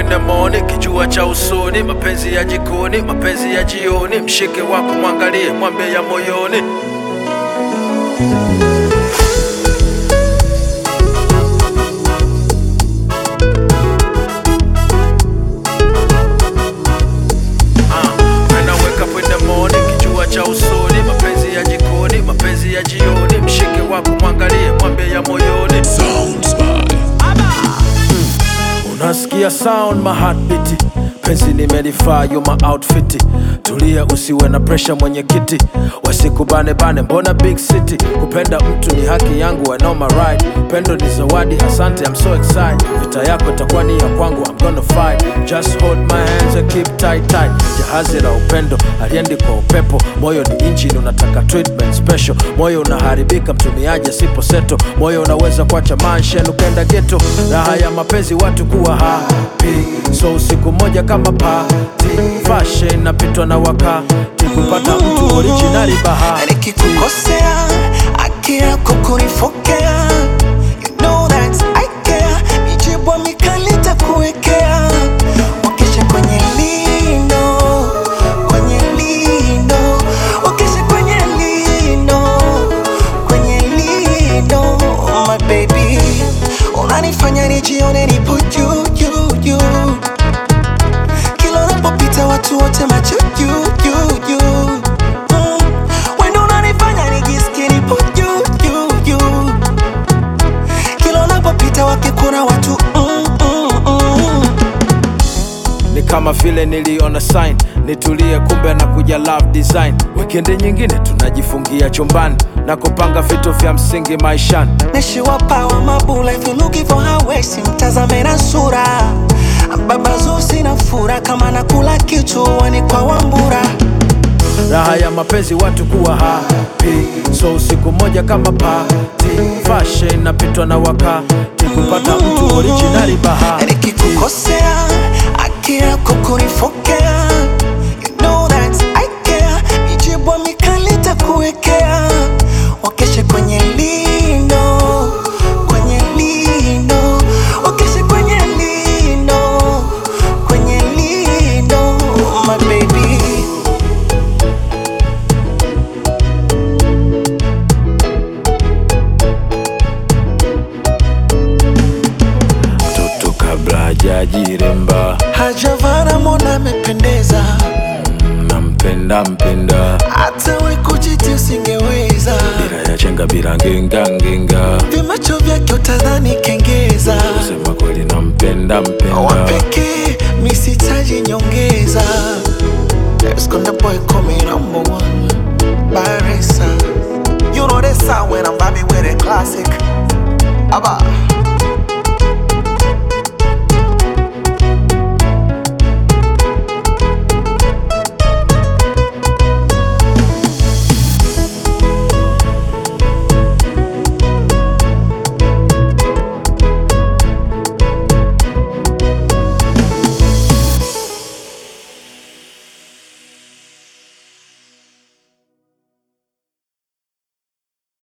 in the morning, kijua cha usoni, mapenzi ya jikoni, mapenzi ya jioni, mshike wako mwangalie, mwambie ya moyoni. When I wake up in the morning, kijua cha usoni, mapenzi ya jikoni, mapenzi ya jioni, mshike wako mwangalie, mwambie ya moyoni. Sounds by Unasikia sound my heartbeat, penzi nimelifaa you my outfit. Tulia usiwe na pressure mwenye kiti, wasikubane bane mbona big city. Kupenda mtu ni haki yangu, I know my right. Pendo ni zawadi, asante, I'm so excited. Vita yako itakuwa ni ya kwangu, I'm gonna fight. Just hold my hands and keep tight tight. Jahazi la upendo aliendi kwa upepo, moyo ni engine unataka treatment special. Moyo unaharibika mtumiaje sipo seto, moyo unaweza kuacha mansion ukenda ghetto. Raha ya mapenzi watu kuwa happy, so usiku moja kama party. Fashion napitwa na wakati, kupata mtu originali bahati. Nikikukosea haki yako kunifokea, you know that I care. Nijibu mikali takuwekea, wakesha kwenye lino, kwenye lino, wakesha kwenye lino, kwenye lino. My baby, unanifanya nijione nipo juu juu juu. Kila unapopita watu wote macho juu juu juu. Wendo unanifanya nijisikie nipo juu juu juu. Kila unapopita wakikuna watu Ni kama vile niliona sign, nitulie kumbe na kuja love design. Weekend nyingine tunajifungia chumbani na kupanga vitu vya msingi maishani. Neshiwa power mabula, if you looking for her waist, mtazame na sura. Baba zusi na fura, kama nakula kitu wani kwa wambura. Raha ya mapenzi watu kuwa happy, so usiku moja kama party. Fashion napitwa na wakati, kupata mtu originali bahati. Nikikukosea haki yako kunifokea, you know that I care. Nijibu mikali takuwekea, wakeshe kwenye lino, kwenye lino, wakeshe kwenye lino, kwenye lino. My baby, Toto kabla hajajiremba, hajavana mona amependeza. nampenda mpenda, Hata we kujiti usingeweza. bila ya chenga bila ngenga ngenga. Vimacho vyake utadhani kengeza. Kusema kweli nampenda mpenda. Wapekee misitaji nyongeza. Let's go the boy coming Rambo